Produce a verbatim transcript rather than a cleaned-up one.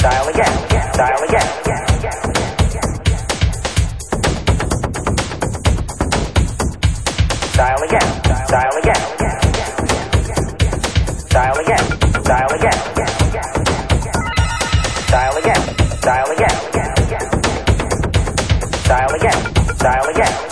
Dial again. Dial again. Dial again. Dial again. Dial again. Dial again. Dial again. Dial again. Dial again. Dial again.